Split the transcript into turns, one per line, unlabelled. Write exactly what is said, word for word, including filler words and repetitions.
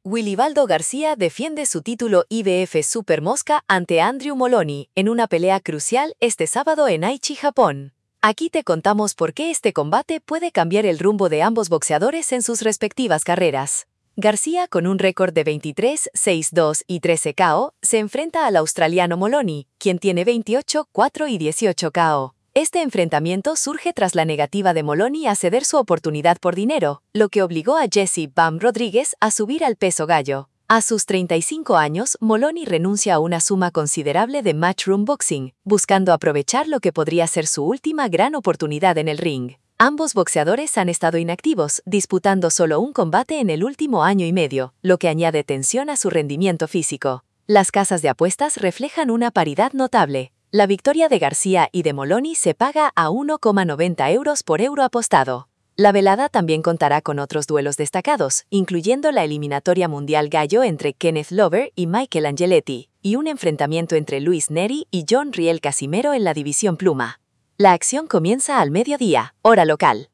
Willibaldo García defiende su título I B F Super Mosca ante Andrew Moloney en una pelea crucial este sábado en Aichi, Japón. Aquí te contamos por qué este combate puede cambiar el rumbo de ambos boxeadores en sus respectivas carreras. García, con un récord de veintitrés, seis, dos y trece K O, se enfrenta al australiano Moloney, quien tiene veintiocho, cuatro y dieciocho K O. Este enfrentamiento surge tras la negativa de Moloney a ceder su oportunidad por dinero, lo que obligó a Jesse Bam Rodríguez a subir al peso gallo. A sus treinta y cinco años, Moloney renuncia a una suma considerable de Matchroom Boxing, buscando aprovechar lo que podría ser su última gran oportunidad en el ring. Ambos boxeadores han estado inactivos, disputando solo un combate en el último año y medio, lo que añade tensión a su rendimiento físico. Las casas de apuestas reflejan una paridad notable. La victoria de García y de Moloney se paga a uno coma noventa euros por euro apostado. La velada también contará con otros duelos destacados, incluyendo la eliminatoria mundial gallo entre Kenneth Lover y Michael Angeletti, y un enfrentamiento entre Luis Neri y John Riel Casimero en la división pluma. La acción comienza al mediodía, hora local.